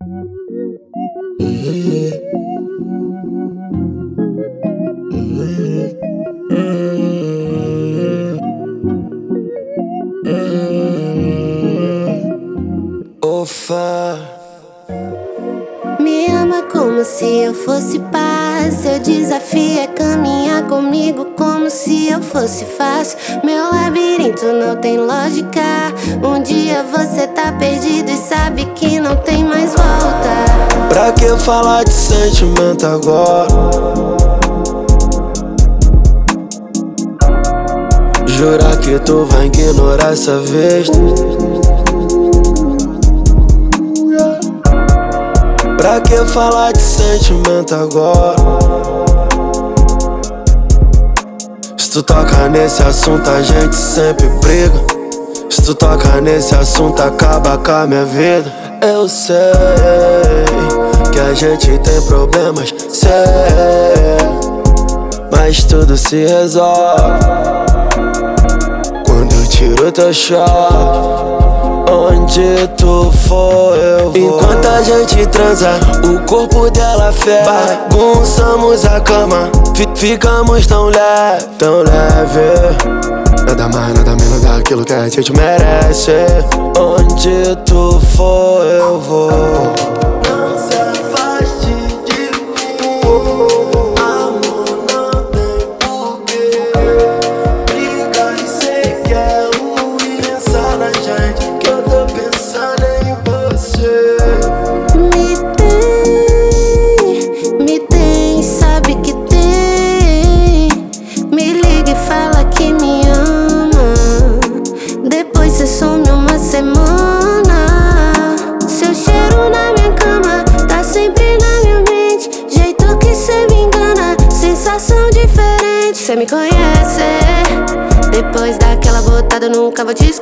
Ofa. Me ama como se eu fosse paz. Seu desafio é caminhar comigo como se eu fosse fácil. Meu labirinto não tem lógica. Um dia você tá perdido e sabe que não tem mais volta. Pra que falar de sentimento agora? Jurar que tu vai ignorar essa vez. Pra que falar de sentimento agora? Se tu toca nesse assunto a gente sempre briga. Se tu toca nesse assunto acaba com a minha vida. Eu sei que a gente tem problemas, sei, mas tudo se resolve quando eu tiro teu choque. Onde tu for eu vou. Enquanto a gente transa, o corpo dela fere. Bagunçamos a cama, ficamos tão leve, tão leve. Nada mais, nada menos daquilo que a gente merece. Onde tu for eu vou. Não se afaste de mim, amor, não tem porquê. Briga e cê quer ruim, pensar na gente. Me tem, sabe que tem. Me liga e fala que me ama. Depois cê some uma semana. Seu cheiro na minha cama tá sempre na minha mente. Jeito que cê me engana, sensação diferente. Cê me conhece. Depois daquela botada eu nunca vou te esquecer.